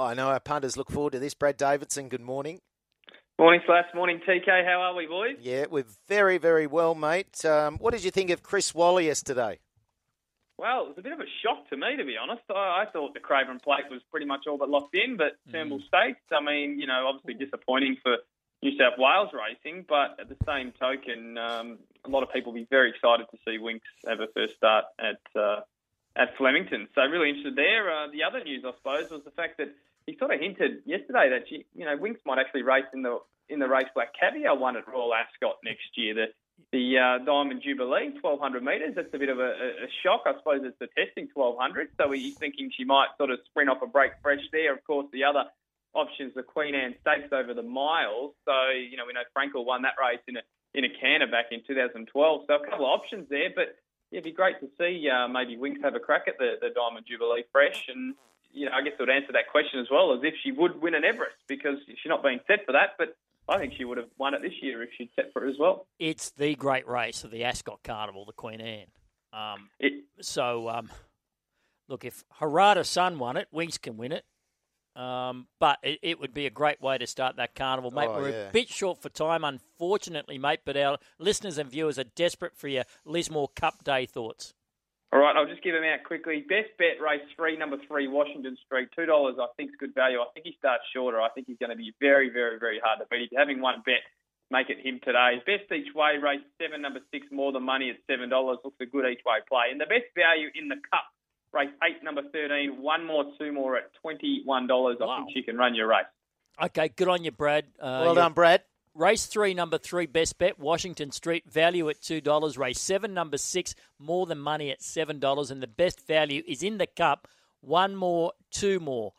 I know our punters look forward to this. Brad Davidson, good morning. Morning, Slash. Morning, TK. How are we, boys? Yeah, we're very, very well, mate. What did you think of Chris Waller yesterday? Well, it was a bit of a shock to me, to be honest. I thought the Craven Plate was pretty much all but locked in, but Turnbull Stakes, I mean, obviously disappointing for New South Wales racing, but at the same token, a lot of people will be very excited to see Winks have a first start at Flemington. So really interested there. The other news, I suppose, was the fact that he sort of hinted yesterday that Winks might actually race in the race Black Caviar one at Royal Ascot next year. The Diamond Jubilee, 1,200 metres. That's a bit of a shock. I suppose it's the testing 1,200. So he's thinking she might sort of sprint off a break fresh there. Of course, the other options, the Queen Anne Stakes over the miles. So, we know Frankel won that race in a canter back in 2012. So a couple of options there. But it'd be great to see maybe Winks have a crack at the Diamond Jubilee fresh. And, I guess it would answer that question as well, as if she would win an Everest, because she's not being set for that. But I think she would have won it this year if she'd set for it as well. It's the great race of the Ascot Carnival, the Queen Anne. Look, if Harada Sun won it, Winks can win it. But it would be a great way to start that carnival, mate. We're a bit short for time, unfortunately, mate, but our listeners and viewers are desperate for your Lismore Cup Day thoughts. All right, I'll just give them out quickly. Best bet, race 3, number 3, Washington Street. $2, I think, is good value. I think he starts shorter. I think he's going to be very, very, very hard to beat. If you're having one bet, make it him today. Best each way, race 7, number 6, More Than Money at $7. Looks a good each way play. And the best value in the Cup, race 8, number 13, 1 more, 2 more at $21. I think she can run your race. Okay, good on you, Brad. Well done, Brad. Race 3, number 3, best bet, Washington Street, value at $2. Race 7, number 6, More Than Money at $7. And the best value is in the Cup, 1 more, 2 more.